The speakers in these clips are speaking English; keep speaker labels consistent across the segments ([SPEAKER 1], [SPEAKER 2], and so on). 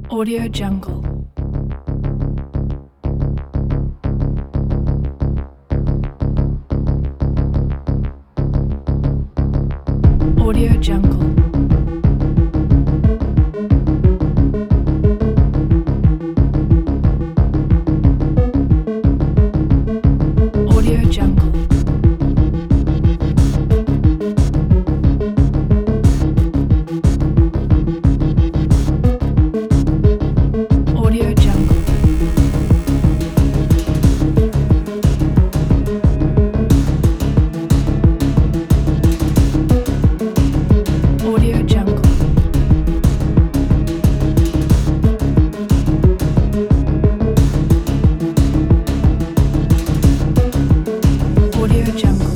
[SPEAKER 1] Audio Jungle. Audio Jungle. Audio Jungle. Audio Jungle. Audio Jungle. Audio Jungle.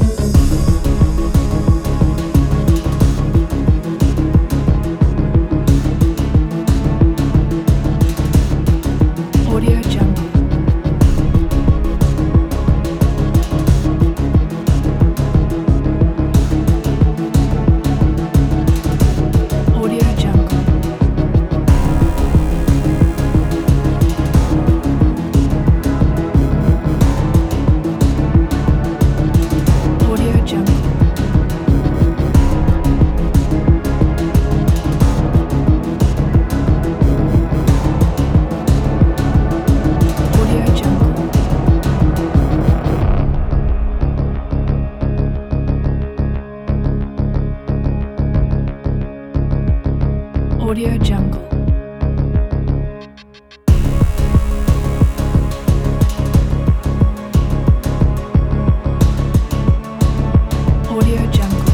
[SPEAKER 1] Audio Jungle. Audio Jungle. Audio Jungle. Audio Jungle. Audio Jungle. Audio Jungle.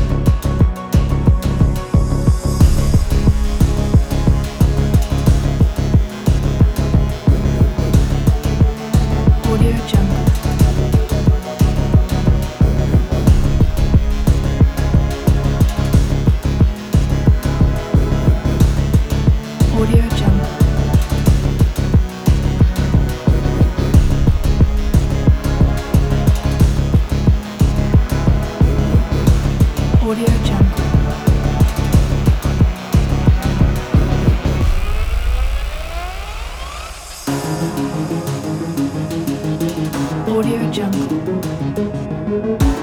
[SPEAKER 1] Audio Jungle. Audio Jungle. Audio Jungle. Audio Jungle.